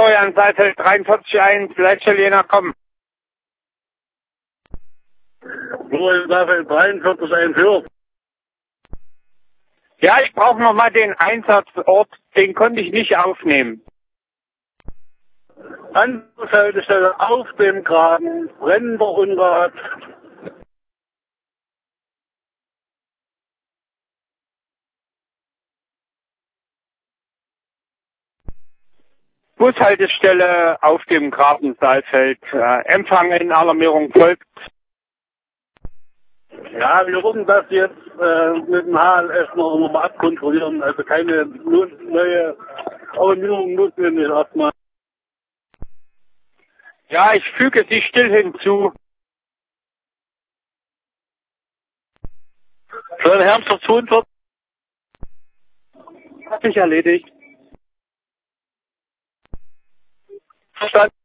Florian Seifeld 43.1, Leitstelle Jena, komm. Florian Seifeld 43.1, Hör. Ja, ich brauche nochmal den Einsatzort, den konnte ich nicht aufnehmen. Anschaltestelle auf dem Graben, brennender Unrat. Bushaltestelle auf dem Graben Saalfeld. Empfang in Alarmierung folgt. Ja, wir würden das jetzt mit dem HLF noch mal abkontrollieren. Also keine neue Alarmierung notwendig erstmal. Ja, ich füge Sie still hinzu. Für den Herbst 42. Hat sich erledigt. Verstanden.